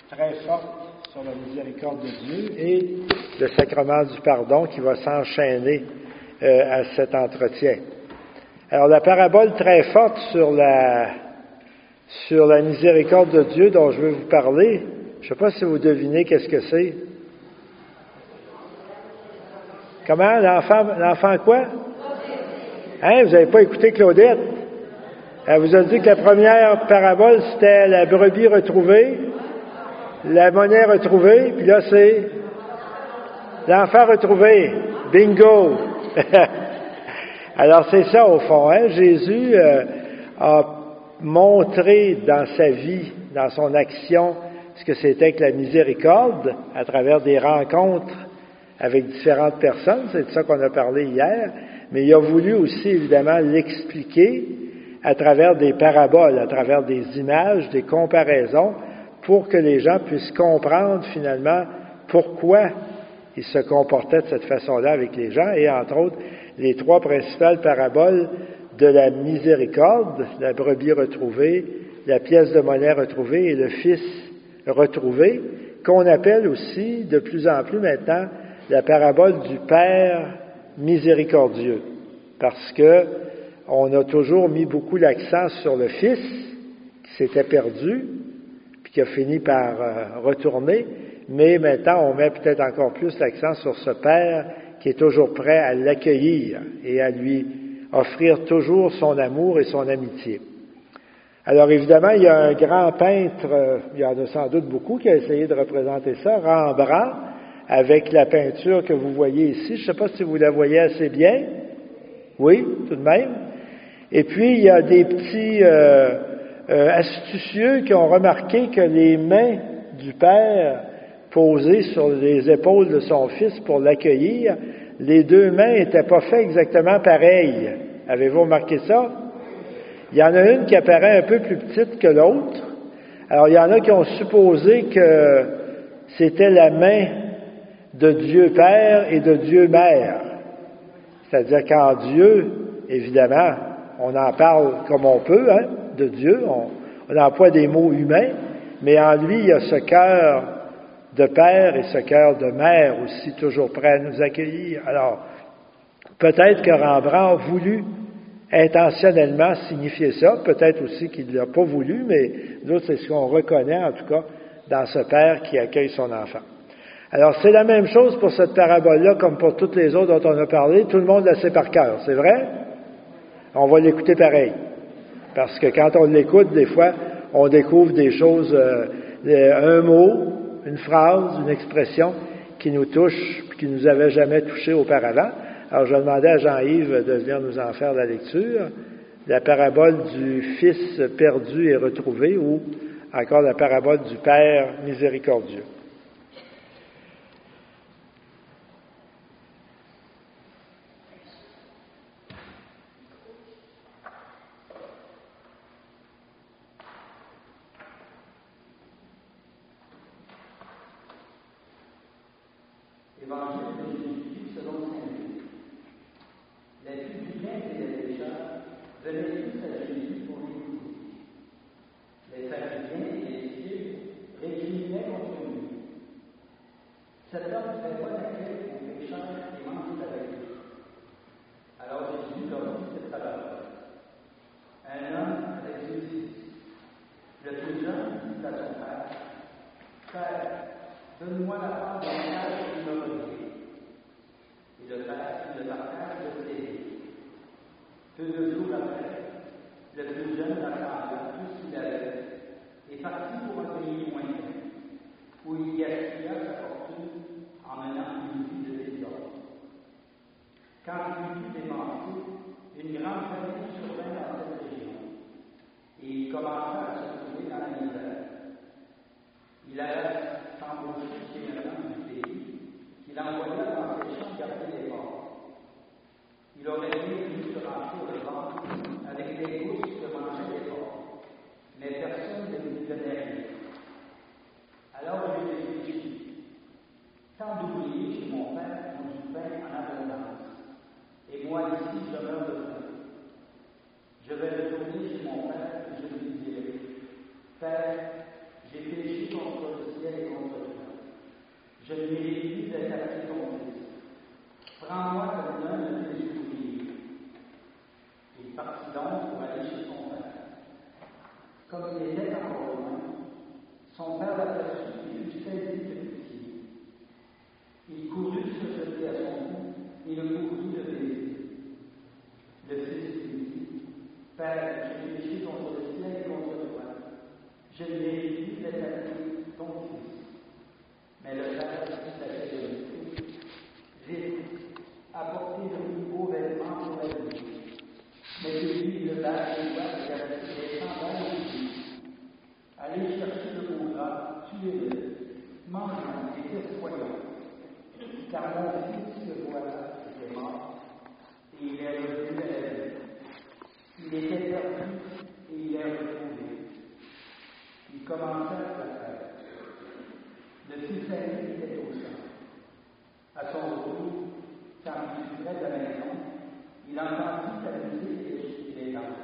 très forte sur la miséricorde de Dieu et le sacrement du pardon qui va s'enchaîner à cet entretien. Alors, la parabole très forte sur la miséricorde de Dieu dont je veux vous parler, je ne sais pas si vous devinez qu'est-ce que c'est. Comment? L'enfant quoi? Hein? Vous n'avez pas écouté Claudette? Elle vous a dit que la première parabole, c'était la brebis retrouvée, la monnaie retrouvée, puis là, c'est l'enfant retrouvé. Bingo! Alors, c'est ça, au fond. Hein? Jésus a montré dans sa vie, dans son action, ce que c'était que la miséricorde, à travers des rencontres avec différentes personnes. C'est de ça qu'on a parlé hier. Mais il a voulu aussi, évidemment, l'expliquer à travers des paraboles, à travers des images, des comparaisons, pour que les gens puissent comprendre, finalement, pourquoi il se comportait de cette façon-là avec les gens. Et, entre autres, les trois principales paraboles de la miséricorde, la brebis retrouvée, la pièce de monnaie retrouvée et le fils retrouvé, qu'on appelle aussi de plus en plus maintenant la parabole du Père miséricordieux, parce que on a toujours mis beaucoup l'accent sur le Fils qui s'était perdu, puis qui a fini par retourner, mais maintenant on met peut-être encore plus l'accent sur ce Père qui est toujours prêt à l'accueillir et à lui offrir toujours son amour et son amitié. Alors évidemment, il y a un grand peintre, il y en a sans doute beaucoup, qui a essayé de représenter ça, Rembrandt, avec la peinture que vous voyez ici. Je ne sais pas si vous la voyez assez bien. Oui, tout de même. Et puis, il y a des petits astucieux qui ont remarqué que les mains du Père posées sur les épaules de son Fils pour l'accueillir, les deux mains n'étaient pas faites exactement pareilles. Avez-vous remarqué ça? Il y en a une qui apparaît un peu plus petite que l'autre. Alors, il y en a qui ont supposé que c'était la main de Dieu Père et de Dieu Mère. C'est-à-dire qu'en Dieu, évidemment, on en parle comme on peut, hein, de Dieu, on emploie des mots humains, mais en lui, il y a ce cœur de Père et ce cœur de Mère aussi, toujours prêt à nous accueillir. Alors, peut-être que Rembrandt a voulu intentionnellement signifier ça, peut-être aussi qu'il ne l'a pas voulu, mais nous, c'est ce qu'on reconnaît, en tout cas, dans ce Père qui accueille son enfant. Alors, c'est la même chose pour cette parabole-là, comme pour toutes les autres dont on a parlé. Tout le monde la sait par cœur, c'est vrai? On va l'écouter pareil. Parce que quand on l'écoute, des fois, on découvre des choses, un mot, une phrase, une expression qui nous touche, qui ne nous avait jamais touché auparavant. Alors, je demandais à Jean-Yves de venir nous en faire la lecture. La parabole du Fils perdu et retrouvé, ou encore la parabole du Père miséricordieux. Évangile de Jésus selon saint Luc. Les publicains et les pécheurs venaient tous à Jésus pour l'écouter. Les pharisiens et les scribes récriminaient contre lui. Cet homme fait bon accueil aux pécheurs et mange avec eux. Alors Jésus leur dit cette parole. Un homme avec deux fils. Le plus jeune dit à son père, Père, donne-moi la part de l'héritage qui m'a revenu. Et le père fit le partage de ses fils. Peu de jours après, le plus jeune rassembla tout ce qu'il avait et partit pour un pays lointain, où il gaspilla sa fortune en menant une vie de désordre. Quand il eut dépensé, une grande famine survint dans cette région, et il commença à se trouver dans la misère. Il alla s'embaucher chez un homme du pays, qu'il envoya dans ses champs garder les porcs. Il aurait dû se remplir le ventre avec les gousses que mangeaient les porcs, mais personne ne lui donnait rien. Alors il réfléchit. Tant d'ouvriers chez mon père ont du pain en abondance, et moi ici je meurs de faim. Je vais retourner chez mon père et je lui dirai, Père, j'ai péché contre le ciel Son père l'aperçut et fut saisi de pitié. Il courut se jeter à son cou et le couvrit de baisers. Le fils lui dit, Père, j'ai péché contre le ciel et contre toi. Je ne mérite d'être appelé ton fils. Mais le père dit à ses fils, vite, apportez-lui beaux vêtements pour la nuit. Mettez-lui le bas des doigts et des sandales de lui. Allez chercher le beau gras, tuez-le, mangeons et despoilons. Car mon fils, le voilà, était mort, et il est revenu à la vie. Il était perdu, et il est retrouvé. Ils commencèrent à faire. Le fils aîné était au champ. À son retour, quand il fut près de la maison, il entendit la musique et les danses.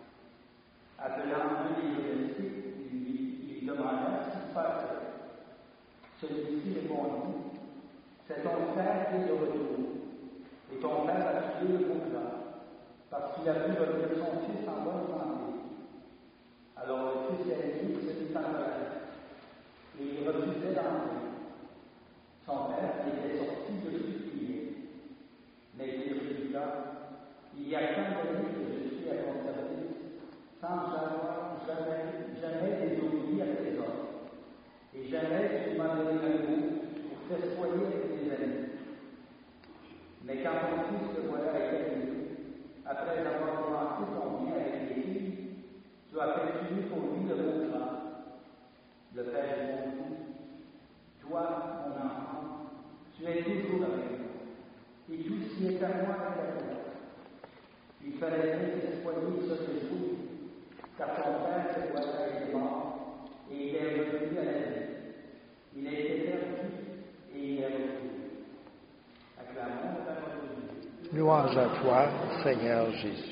Appelant un des domestiques, il lui demanda ce qui se passait. Celui-ci répondit, c'est ton frère qui est de retour, et ton père a tué le beau-frère, parce qu'il a pu revenir son fils en bonne santé. Alors le fils aîné se mit en colère, et il refusait d'entrer. Son père était sorti de supplier, mais il répliqua, il y a tant d'années que je suis à ton service, sans avoir jamais désobéi à tes ordres, et jamais tu m'as donné un mot pour festoyer avec tes amis. Mais quand ton fils te voilà établi, après avoir commencé ton bien avec les filles, tu as fait tuer pour lui le beau-frère. Le père répondit, toi, mon enfant, tu es toujours avec moi, et tout ce qui est à moi est à toi. Il fallait bien t'espoir ce réjouir, car ton père te voilà était mort, et il est revenu à la vie. Il a été perdu, et il est retrouvé. Acclamons la parole de Dieu. Louange à toi, Seigneur Jésus.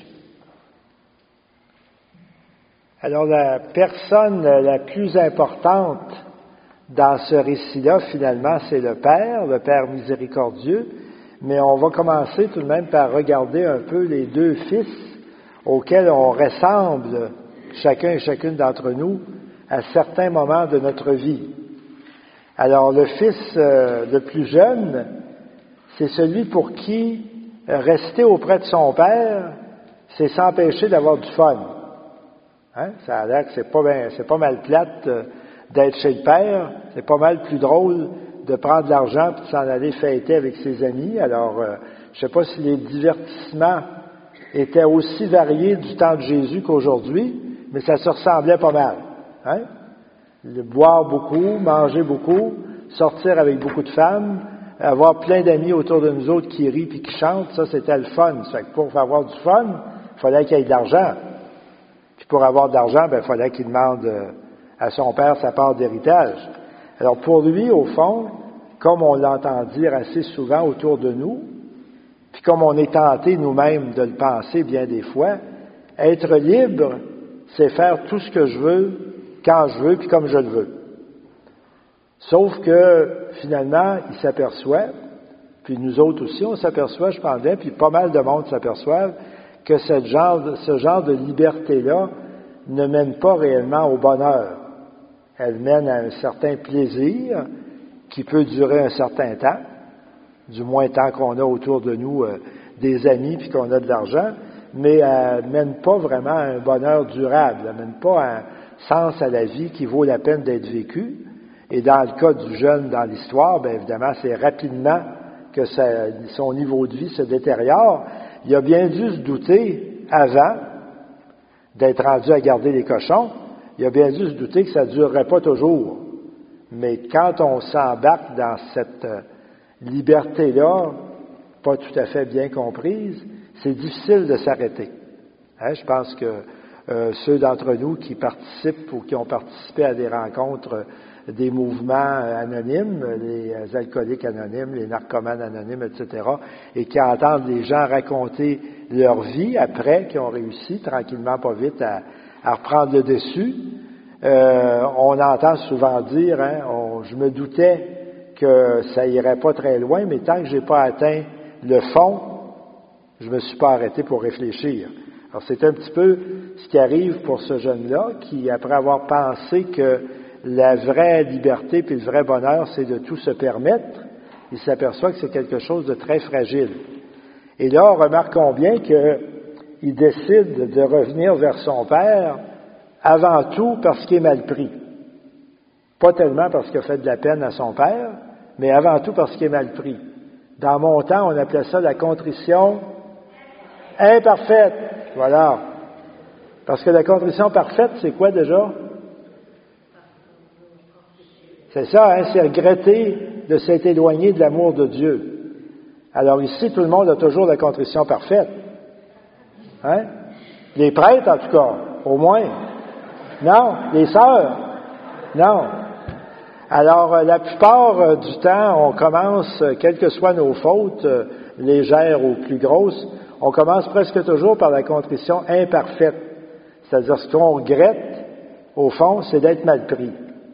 Alors, la personne la plus importante dans ce récit-là, finalement, c'est le Père miséricordieux, mais on va commencer tout de même par regarder un peu les deux fils auxquels on ressemble, chacun et chacune d'entre nous, à certains moments de notre vie. Alors, le fils le plus jeune, c'est celui pour qui rester auprès de son père, c'est s'empêcher d'avoir du fun. Hein? Ça a l'air que c'est pas mal plate d'être chez le père, c'est pas mal plus drôle de prendre de l'argent et de s'en aller fêter avec ses amis. Alors, je sais pas si les divertissements étaient aussi variés du temps de Jésus qu'aujourd'hui, mais ça se ressemblait pas mal. Hein? Boire beaucoup, manger beaucoup, sortir avec beaucoup de femmes, avoir plein d'amis autour de nous autres qui rient et qui chantent, ça c'était le fun. Ça fait que pour avoir du fun, il fallait qu'il y ait de l'argent. Puis pour avoir de l'argent, il fallait qu'il demande à son père sa part d'héritage. Alors pour lui, au fond, comme on l'entend dire assez souvent autour de nous, puis comme on est tenté nous-mêmes de le penser bien des fois, être libre, c'est faire tout ce que je veux, quand je veux, puis comme je le veux. Sauf que, finalement, il s'aperçoit, puis nous autres aussi, on s'aperçoit, je pense bien, puis pas mal de monde s'aperçoivent, que ce genre de liberté-là ne mène pas réellement au bonheur. Elle mène à un certain plaisir qui peut durer un certain temps, du moins tant qu'on a autour de nous des amis puis qu'on a de l'argent, mais elle mène pas vraiment à un bonheur durable, elle mène pas à un sens à la vie qui vaut la peine d'être vécu. Et dans le cas du jeune dans l'histoire, bien évidemment, c'est rapidement que son niveau de vie se détériore. Il a bien dû se douter, avant d'être rendu à garder les cochons, il a bien dû se douter que ça ne durerait pas toujours. Mais quand on s'embarque dans cette liberté-là, pas tout à fait bien comprise, c'est difficile de s'arrêter. Hein, je pense que ceux d'entre nous qui participent ou qui ont participé à des rencontres des mouvements anonymes, les alcooliques anonymes, les narcomanes anonymes, etc., et qui entendent les gens raconter leur vie après, qui ont réussi tranquillement, pas vite, à reprendre le dessus. On entend souvent dire, je me doutais que ça irait pas très loin, mais tant que j'ai pas atteint le fond, je me suis pas arrêté pour réfléchir. Alors c'est un petit peu ce qui arrive pour ce jeune-là, qui, après avoir pensé que la vraie liberté puis le vrai bonheur, c'est de tout se permettre, il s'aperçoit que c'est quelque chose de très fragile. Et là, remarquons bien qu'il décide de revenir vers son père avant tout parce qu'il est mal pris. Pas tellement parce qu'il a fait de la peine à son père, mais avant tout parce qu'il est mal pris. Dans mon temps, on appelait ça la contrition imparfaite. Voilà. Parce que la contrition parfaite, c'est quoi déjà? C'est ça, hein? C'est regretter de s'être éloigné de l'amour de Dieu. Alors ici, tout le monde a toujours la contrition parfaite. Hein? Les prêtres, en tout cas, au moins. Non, les sœurs. Non. Alors, la plupart du temps, on commence, quelles que soient nos fautes, légères ou plus grosses, on commence presque toujours par la contrition imparfaite. C'est-à-dire, ce qu'on regrette, au fond, c'est d'être mal pris.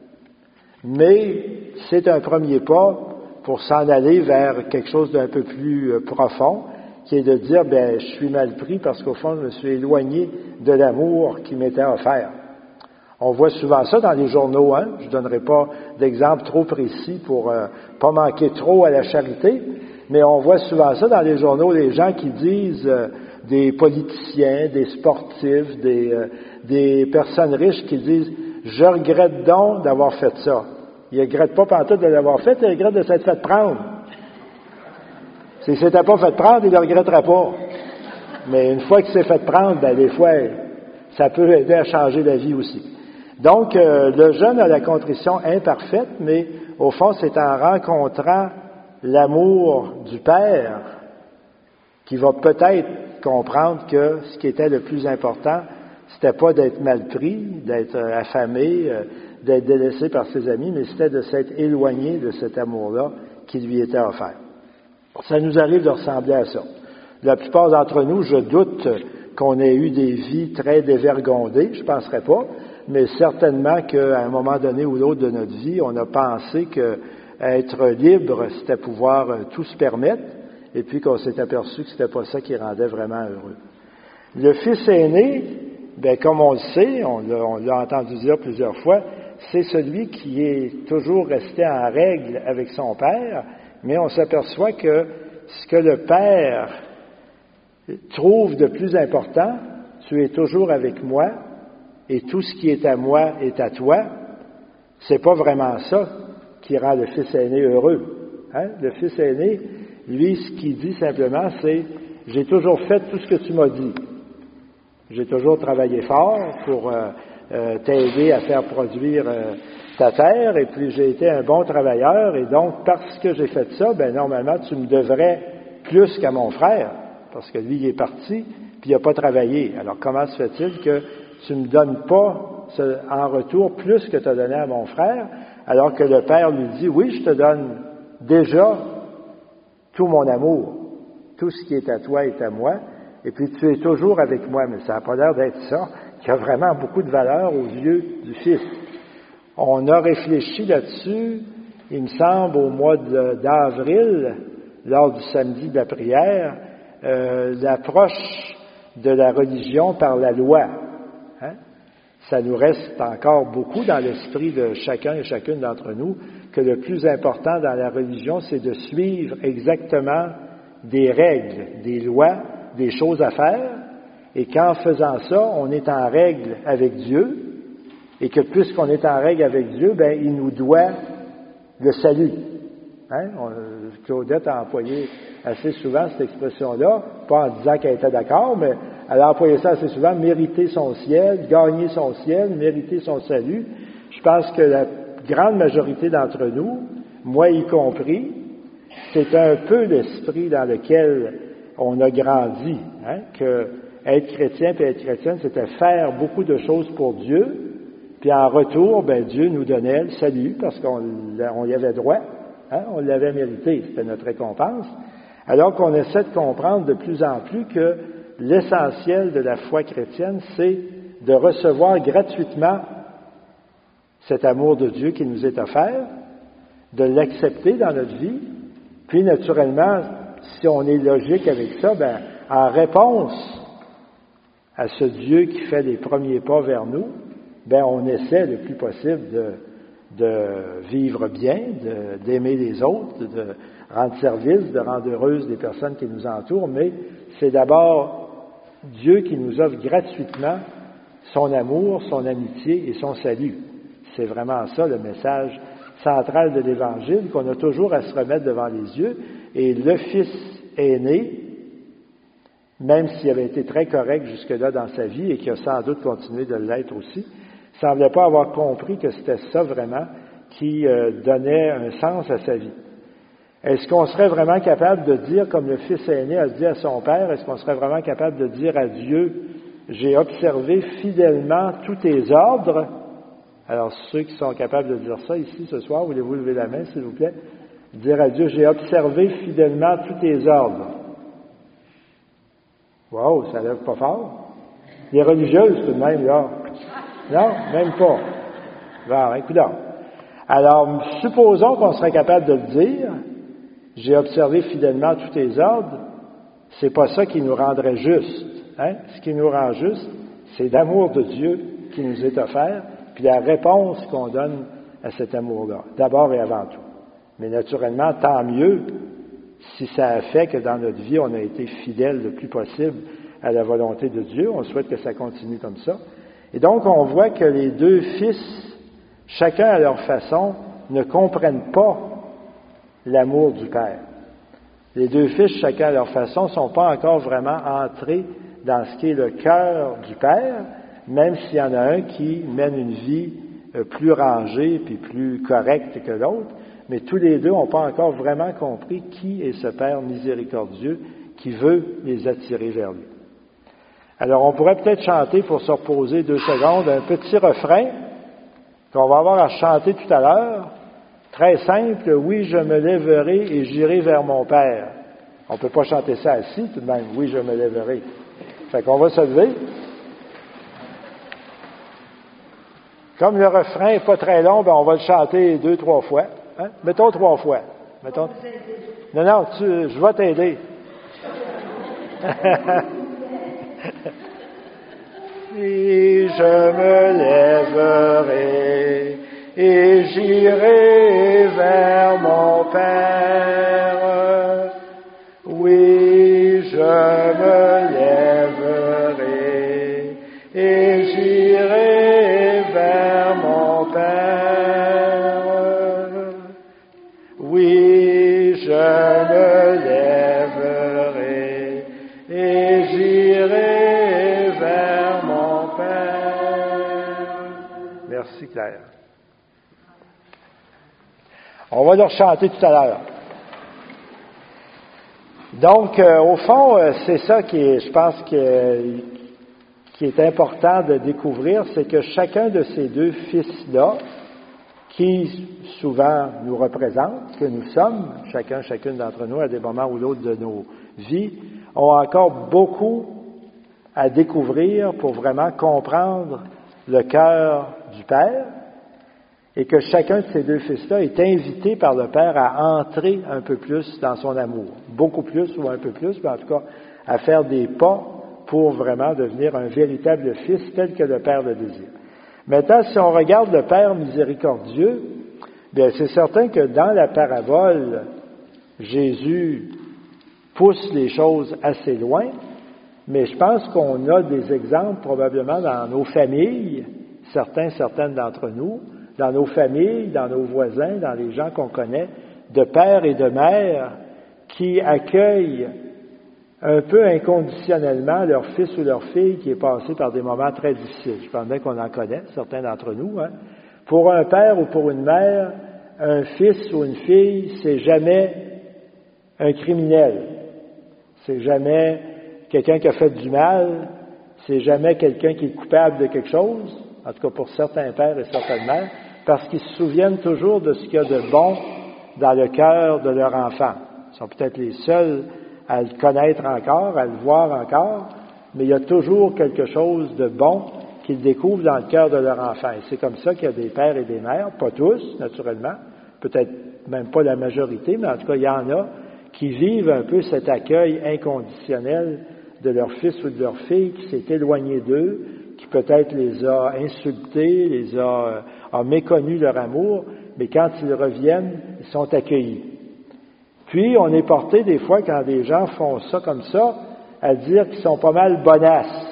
Mais c'est un premier pas pour s'en aller vers quelque chose d'un peu plus profond, qui est de dire, je suis mal pris parce qu'au fond, je me suis éloigné de l'amour qui m'était offert. On voit souvent ça dans les journaux, hein? Je ne donnerai pas d'exemple trop précis pour pas manquer trop à la charité, mais on voit souvent ça dans les journaux, les gens qui disent, des politiciens, des sportifs, des personnes riches qui disent « Je regrette donc d'avoir fait ça ». Ils ne regrettent pas pantoute de l'avoir fait, ils regrettent de s'être fait prendre. S'il ne s'était pas fait prendre, il ne le regretterait pas. Mais une fois qu'il s'est fait prendre, des fois, ça peut aider à changer la vie aussi. Donc, le jeune a la contrition imparfaite, mais au fond, c'est en rencontrant l'amour du Père qu'il va peut-être comprendre que ce qui était le plus important, c'était pas d'être mal pris, d'être affamé, d'être délaissé par ses amis, mais c'était de s'être éloigné de cet amour-là qui lui était offert. Ça nous arrive de ressembler à ça. La plupart d'entre nous, je doute qu'on ait eu des vies très dévergondées, je ne penserais pas, mais certainement qu'à un moment donné ou l'autre de notre vie, on a pensé que être libre, c'était pouvoir tout se permettre, et puis qu'on s'est aperçu que c'était pas ça qui rendait vraiment heureux. Le fils aîné, comme on le sait, on l'a entendu dire plusieurs fois, c'est celui qui est toujours resté en règle avec son père, mais on s'aperçoit que ce que le père trouve de plus important, tu es toujours avec moi, et tout ce qui est à moi est à toi, c'est pas vraiment ça qui rend le fils aîné heureux. Hein? Le fils aîné, lui, ce qu'il dit simplement, c'est « J'ai toujours fait tout ce que tu m'as dit. J'ai toujours travaillé fort pour t'aider à faire produire ta terre, et puis j'ai été un bon travailleur, et donc, parce que j'ai fait ça, normalement, tu me devrais plus qu'à mon frère, parce que lui, il est parti, puis il n'a pas travaillé. Alors, comment se fait-il que tu ne me donnes pas en retour plus que tu as donné à mon frère, alors que le père lui dit, oui, je te donne déjà tout mon amour, tout ce qui est à toi est à moi, et puis tu es toujours avec moi, mais ça n'a pas l'air d'être ça, qui a vraiment beaucoup de valeur aux yeux du Fils. On a réfléchi là-dessus, il me semble, au mois d'avril, lors du samedi de la prière, l'approche de la religion par la loi. Hein? Ça nous reste encore beaucoup dans l'esprit de chacun et chacune d'entre nous que le plus important dans la religion, c'est de suivre exactement des règles, des lois, des choses à faire, et qu'en faisant ça, on est en règle avec Dieu, et que puisqu'on est en règle avec Dieu, il nous doit le salut. Hein? Claudette a employé assez souvent cette expression-là, pas en disant qu'elle était d'accord, mais elle a employé ça assez souvent, mériter son ciel, gagner son ciel, mériter son salut. Je pense que la grande majorité d'entre nous, moi y compris, c'est un peu l'esprit dans lequel on a grandi, hein, que être chrétien et être chrétienne, c'était faire beaucoup de choses pour Dieu, puis en retour, Dieu nous donnait le salut parce qu'on y avait droit, hein, on l'avait mérité, c'était notre récompense. Alors qu'on essaie de comprendre de plus en plus que l'essentiel de la foi chrétienne, c'est de recevoir gratuitement cet amour de Dieu qui nous est offert, de l'accepter dans notre vie, puis naturellement, si on est logique avec ça, en réponse à ce Dieu qui fait les premiers pas vers nous, on essaie le plus possible de vivre bien, d'aimer les autres, de rendre service, de rendre heureuses les personnes qui nous entourent, mais c'est d'abord Dieu qui nous offre gratuitement son amour, son amitié et son salut. C'est vraiment ça le message central de l'Évangile qu'on a toujours à se remettre devant les yeux. Et le Fils aîné, même s'il avait été très correct jusque-là dans sa vie et qui a sans doute continué de l'être aussi, ne semblait pas avoir compris que c'était ça vraiment qui donnait un sens à sa vie. Est-ce qu'on serait vraiment capable de dire, comme le fils aîné a dit à son père, est-ce qu'on serait vraiment capable de dire à Dieu, j'ai observé fidèlement tous tes ordres? Alors, ceux qui sont capables de dire ça ici ce soir, voulez-vous lever la main, s'il vous plaît? Dire à Dieu, j'ai observé fidèlement tous tes ordres. Wow, ça lève pas fort. Les religieuses, tout de même, là. Non, même pas. Bon, écoute-donc. Alors, supposons qu'on serait capable de le dire, j'ai observé fidèlement tous tes ordres, c'est pas ça qui nous rendrait juste. Hein? Ce qui nous rend juste, c'est l'amour de Dieu qui nous est offert, puis la réponse qu'on donne à cet amour-là, d'abord et avant tout. Mais naturellement, tant mieux si ça a fait que dans notre vie, on a été fidèle le plus possible à la volonté de Dieu. On souhaite que ça continue comme ça. Et donc, on voit que les deux fils, chacun à leur façon, ne comprennent pas l'amour du Père. Les deux fils, chacun à leur façon, ne sont pas encore vraiment entrés dans ce qui est le cœur du Père, même s'il y en a un qui mène une vie plus rangée puis plus correcte que l'autre, mais tous les deux n'ont pas encore vraiment compris qui est ce Père miséricordieux qui veut les attirer vers lui. Alors, on pourrait peut-être chanter, pour se reposer 2 secondes, un petit refrain qu'on va avoir à chanter tout à l'heure. Très simple, oui, je me lèverai et j'irai vers mon Père. On ne peut pas chanter ça assis, tout de même, oui, je me lèverai. Fait qu'on va se lever. Comme le refrain n'est pas très long, ben on va le chanter 2-3 fois. Hein? Mettons 3 fois. Mettons... Non, je vais t'aider. Et je me lèverai et j'irai vers mon Père. Oui, je me lèverai et j'irai vers mon Père. Oui, je me lèverai et j'irai vers mon Père. Merci Claire. On va leur chanter tout à l'heure. Donc, au fond, c'est ça qui est, je pense, qui est important de découvrir, c'est que chacun de ces deux fils-là, qui souvent nous représentent, que nous sommes, chacune d'entre nous, à des moments ou d'autres de nos vies, ont encore beaucoup à découvrir pour vraiment comprendre le cœur du Père, et que chacun de ces deux fils-là est invité par le Père à entrer un peu plus dans son amour. Beaucoup plus ou un peu plus, mais en tout cas, à faire des pas pour vraiment devenir un véritable fils tel que le Père le désire. Maintenant, si on regarde le Père miséricordieux, bien, c'est certain que dans la parabole, Jésus pousse les choses assez loin, mais je pense qu'on a des exemples probablement dans nos familles, certaines d'entre nous, dans nos familles, dans nos voisins, dans les gens qu'on connaît, de pères et de mères qui accueillent un peu inconditionnellement leur fils ou leur fille qui est passé par des moments très difficiles. Je pense bien qu'on en connaît, certains d'entre nous. Hein. Pour un père ou pour une mère, un fils ou une fille, c'est jamais un criminel. C'est jamais quelqu'un qui a fait du mal. C'est jamais quelqu'un qui est coupable de quelque chose. En tout cas pour certains pères et certaines mères, parce qu'ils se souviennent toujours de ce qu'il y a de bon dans le cœur de leur enfant. Ils sont peut-être les seuls à le connaître encore, à le voir encore, mais il y a toujours quelque chose de bon qu'ils découvrent dans le cœur de leur enfant. Et c'est comme ça qu'il y a des pères et des mères, pas tous, naturellement, peut-être même pas la majorité, mais en tout cas, il y en a qui vivent un peu cet accueil inconditionnel de leur fils ou de leur fille qui s'est éloigné d'eux, qui peut-être les a insultés, les a a méconnu leur amour, mais quand ils reviennent, ils sont accueillis. Puis, on est porté des fois, quand des gens font ça comme ça, à dire qu'ils sont pas mal bonasses.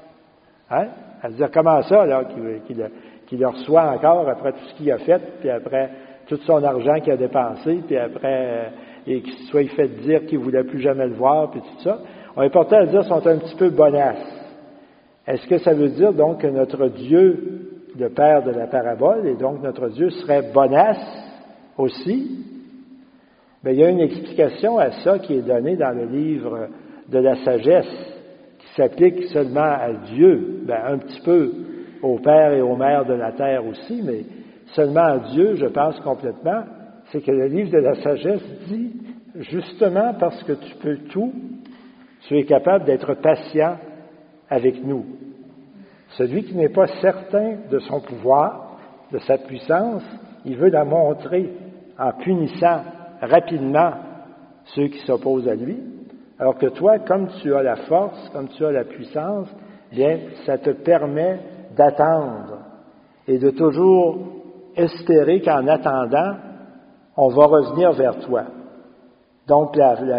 Hein? À dire comment ça, là, qu'il le reçoit encore après tout ce qu'il a fait, puis après tout son argent qu'il a dépensé, puis après, et qu'il soit fait dire qu'il ne voulait plus jamais le voir, puis tout ça. On est porté à dire qu'ils sont un petit peu bonasses. Est-ce que ça veut dire donc que notre Dieu, le Père de la parabole, et donc notre Dieu serait bonasse aussi? Bien, il y a une explication à ça qui est donnée dans le livre de la sagesse, qui s'applique seulement à Dieu, bien, un petit peu au Père et aux mères de la terre aussi, mais seulement à Dieu, je pense complètement, c'est que le livre de la sagesse dit, justement parce que tu peux tout, tu es capable d'être patient avec nous. Celui qui n'est pas certain de son pouvoir, de sa puissance, il veut la montrer en punissant rapidement ceux qui s'opposent à lui, alors que toi, comme tu as la force, comme tu as la puissance, bien, ça te permet d'attendre et de toujours espérer qu'en attendant, on va revenir vers toi. Donc,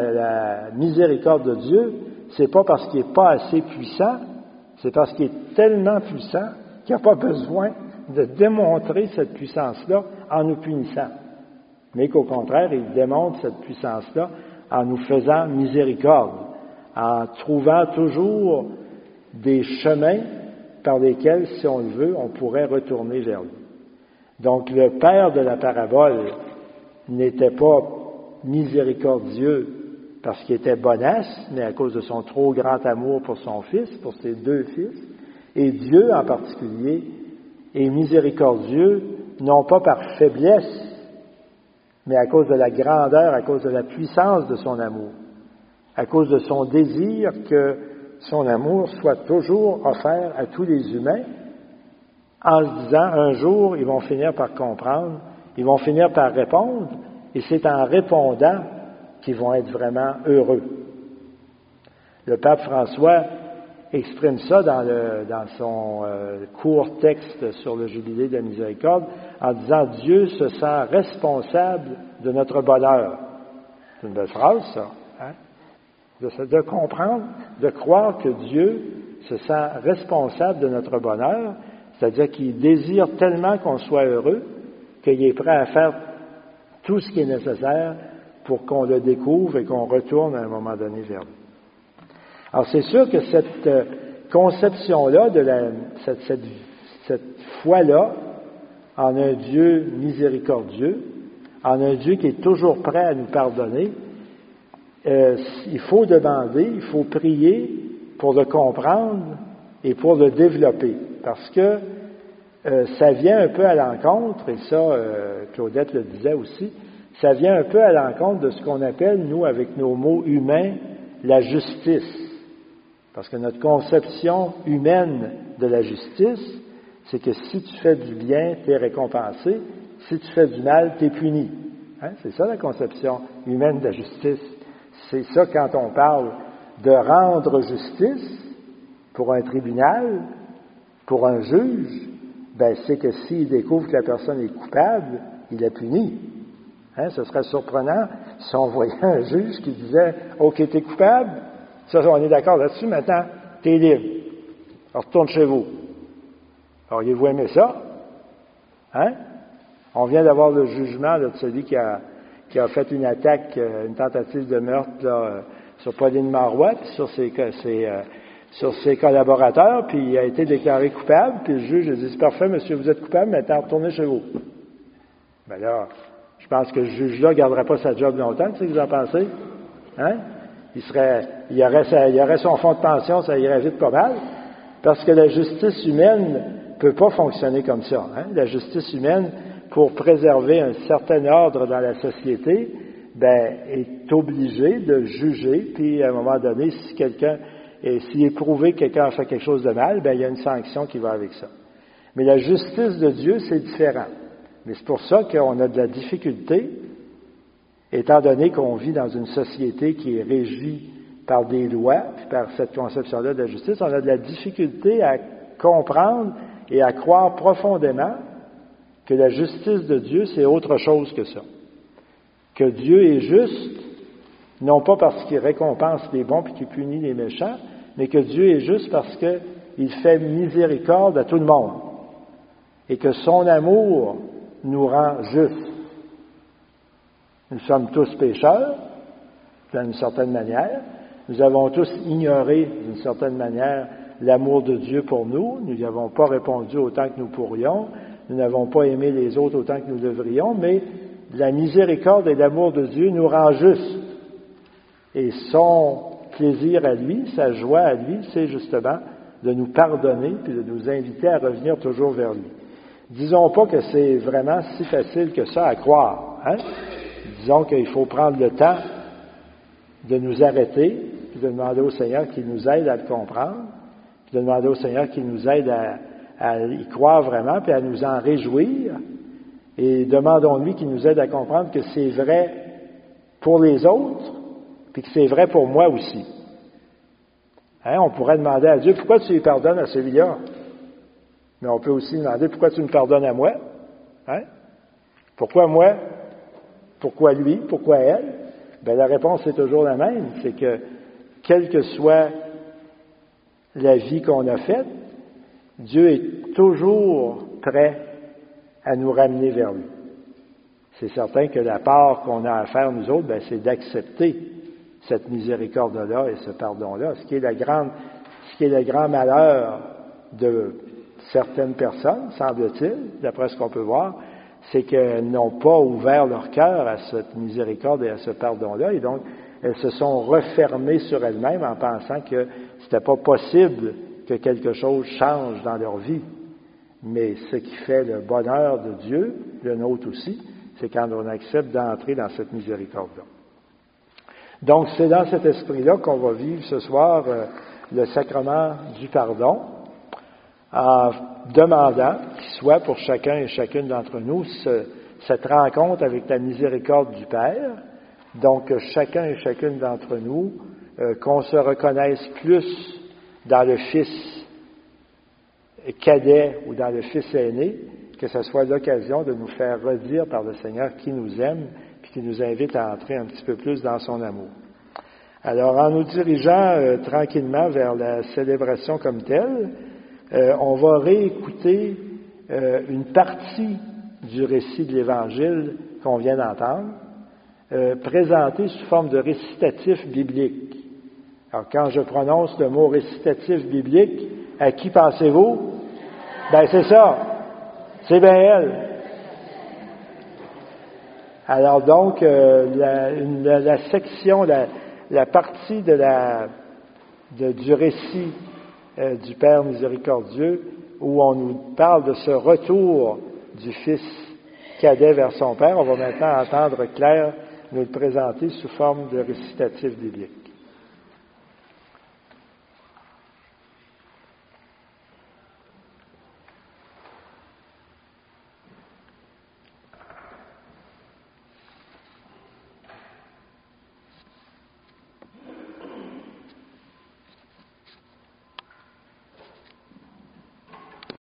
la miséricorde de Dieu, c'est pas parce qu'il n'est pas assez puissant, c'est parce qu'il est tellement puissant qu'il n'a pas besoin de démontrer cette puissance-là en nous punissant. Mais qu'au contraire, il démontre cette puissance-là en nous faisant miséricorde, en trouvant toujours des chemins par lesquels, si on le veut, on pourrait retourner vers lui. Donc, le père de la parabole n'était pas miséricordieux parce qu'il était bonasse, mais à cause de son trop grand amour pour son fils, pour ses deux fils. Et Dieu, en particulier, est miséricordieux, non pas par faiblesse, mais à cause de la grandeur, à cause de la puissance de son amour, à cause de son désir que son amour soit toujours offert à tous les humains, en se disant, un jour, ils vont finir par comprendre, ils vont finir par répondre, et c'est en répondant qu'ils vont être vraiment heureux. Le pape François exprime ça dans son court texte sur le jubilé de la miséricorde, en disant « Dieu se sent responsable de notre bonheur ». C'est une belle phrase, ça. Hein? De comprendre, de croire que Dieu se sent responsable de notre bonheur, c'est-à-dire qu'il désire tellement qu'on soit heureux, qu'il est prêt à faire tout ce qui est nécessaire pour qu'on le découvre et qu'on retourne à un moment donné vers lui. Alors c'est sûr que cette conception-là, cette foi-là, en un Dieu miséricordieux, en un Dieu qui est toujours prêt à nous pardonner, il faut demander, il faut prier pour le comprendre et pour le développer, parce que ça vient un peu à l'encontre, et ça, Claudette le disait aussi, ça vient un peu à l'encontre de ce qu'on appelle, nous, avec nos mots humains, la justice. Parce que notre conception humaine de la justice, c'est que si tu fais du bien, tu es récompensé, si tu fais du mal, tu es puni. Hein? C'est ça la conception humaine de la justice. C'est ça quand on parle de rendre justice pour un tribunal, pour un juge, ben c'est que s'il découvre que la personne est coupable, il la punit. Hein? Ce serait surprenant si on voyait un juge qui disait « OK, t'es coupable, ça, on est d'accord là-dessus, maintenant, t'es libre. Alors, retourne chez vous. » Auriez-vous aimé ça? Hein? On vient d'avoir le jugement là, de celui qui a fait une attaque, une tentative de meurtre là, sur Pauline Marois, puis sur ses collaborateurs, puis il a été déclaré coupable, puis le juge a dit « C'est parfait, monsieur, vous êtes coupable, maintenant, retournez chez vous. » Ben là, je pense que le juge-là ne garderait pas sa job longtemps, tu sais ce que vous en pensez? Hein? Il aurait son fonds de pension, ça irait vite pas mal, parce que la justice humaine ne peut pas fonctionner comme ça. Hein? La justice humaine, pour préserver un certain ordre dans la société, ben, est obligée de juger, puis à un moment donné, s'il est prouvé que quelqu'un a fait quelque chose de mal, ben, il y a une sanction qui va avec ça. Mais la justice de Dieu, c'est différent. Mais c'est pour ça qu'on a de la difficulté, étant donné qu'on vit dans une société qui est régie par des lois, puis par cette conception-là de la justice, on a de la difficulté à comprendre et à croire profondément que la justice de Dieu, c'est autre chose que ça. Que Dieu est juste, non pas parce qu'il récompense les bons et qu'il punit les méchants, mais que Dieu est juste parce qu'il fait miséricorde à tout le monde et que son amour nous rend justes. Nous sommes tous pécheurs, d'une certaine manière. Nous avons tous ignoré, d'une certaine manière, l'amour de Dieu pour nous. Nous n'y avons pas répondu autant que nous pourrions. Nous n'avons pas aimé les autres autant que nous devrions, mais la miséricorde et l'amour de Dieu nous rend justes. Et son plaisir à lui, sa joie à lui, c'est justement de nous pardonner puis de nous inviter à revenir toujours vers lui. Disons pas que c'est vraiment si facile que ça à croire. Hein? Disons qu'il faut prendre le temps de nous arrêter puis de demander au Seigneur qu'il nous aide à le comprendre, puis de demander au Seigneur qu'il nous aide à y croire vraiment puis à nous en réjouir. Et demandons-lui qu'il nous aide à comprendre que c'est vrai pour les autres puis que c'est vrai pour moi aussi. Hein, on pourrait demander à Dieu, pourquoi tu lui pardonnes à celui-là? Mais on peut aussi demander, pourquoi tu me pardonnes à moi? Hein? Pourquoi moi? Pourquoi lui? Pourquoi elle? Bien, la réponse est toujours la même, c'est que, quelle que soit la vie qu'on a faite, Dieu est toujours prêt à nous ramener vers lui. C'est certain que la part qu'on a à faire, nous autres, bien, c'est d'accepter cette miséricorde-là et ce pardon-là. Ce qui est le grand malheur de certaines personnes, semble-t-il, d'après ce qu'on peut voir, c'est qu'elles n'ont pas ouvert leur cœur à cette miséricorde et à ce pardon-là, et donc elles se sont refermées sur elles-mêmes en pensant que c'était pas possible que quelque chose change dans leur vie. Mais ce qui fait le bonheur de Dieu, le nôtre aussi, c'est quand on accepte d'entrer dans cette miséricorde-là. Donc, c'est dans cet esprit-là qu'on va vivre ce soir le sacrement du pardon, en demandant qu'il soit pour chacun et chacune d'entre nous cette rencontre avec la miséricorde du Père, donc chacun et chacune d'entre nous, qu'on se reconnaisse plus dans le Fils cadet ou dans le Fils aîné, que ce soit l'occasion de nous faire redire par le Seigneur qui nous aime puis qui nous invite à entrer un petit peu plus dans son amour. Alors, en nous dirigeant tranquillement vers la célébration comme telle, on va réécouter une partie du récit de l'Évangile qu'on vient d'entendre, présenté sous forme de récitatif biblique. Alors, quand je prononce le mot récitatif biblique, à qui pensez-vous? Ben, c'est ça. C'est bien elle. Alors donc, la section, la partie du récit du Père miséricordieux, où on nous parle de ce retour du Fils cadet vers son Père, on va maintenant entendre Claire nous le présenter sous forme de récitatif biblique.